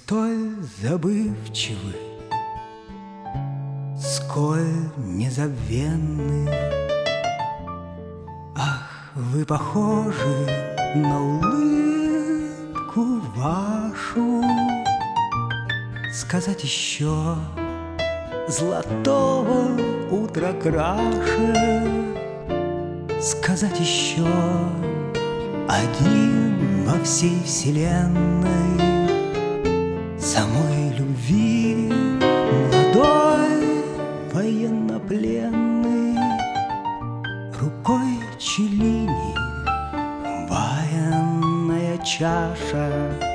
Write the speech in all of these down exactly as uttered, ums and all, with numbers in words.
столь забывчивы, сколь незабвенны. Ах, вы похожи на улыбку вашу. Сказать еще золотого утра краше, сказать еще один во всей вселенной, самой любви молодой военнопленный, рукой Челлини военная чаша.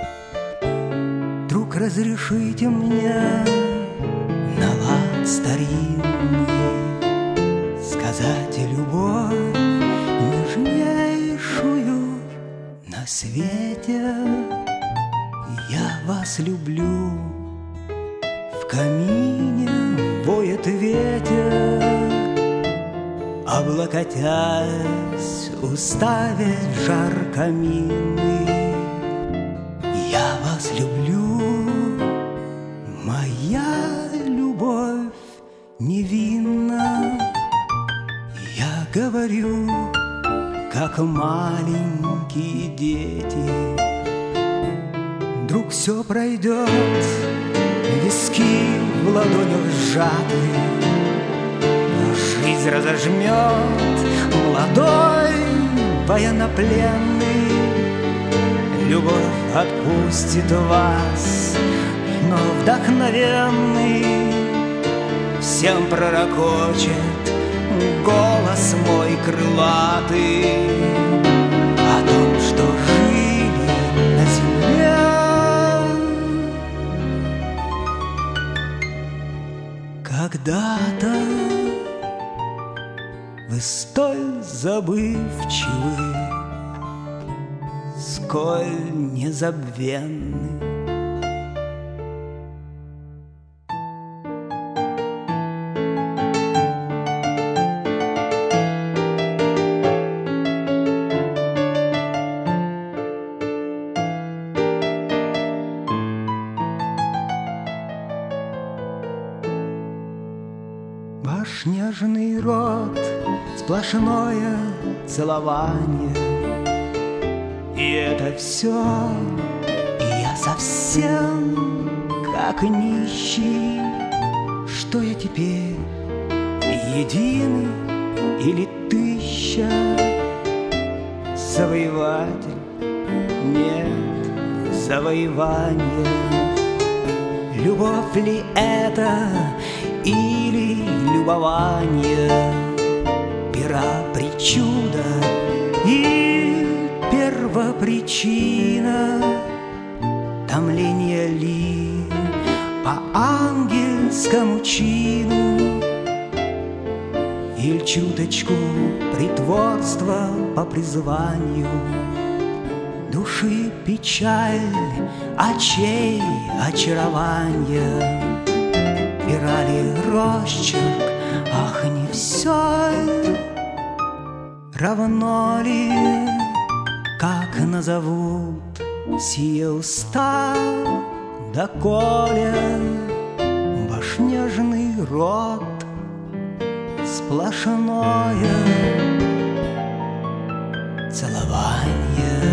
Друг, разрешите мне на лад старинный сказать любовь нежнейшую на свете. Я вас люблю, в камине воет ветер, облокотясь, уставясь жар каминный. Я вас люблю, моя любовь невинна. Я говорю, как маленькие дети. Вдруг все пройдет, виски в ладонях сжаты, жизнь разожмет молодой военнопленный. Любовь отпустит вас, но вдохновенный всем пророкочет голос мой крылатый о том, что жили на земле когда-то. Вы столь забывчивы, сколь незабвенны. Ваш нежный рот — сплошное целование, и это все, и я совсем как нищий. Что я теперь, единый или тысяча? Завоеватель? Нет, завоевание. Любовь ли это или любование? Пера причуда и первопричина? Томление ли по ангельскому чину? Или чуточку притворства по призванию? Души печаль, очей очарование? Пера ли росчерк, ах, не все равно ли, как назовут сие уста, доколе ваш нежный рот сплошное целование.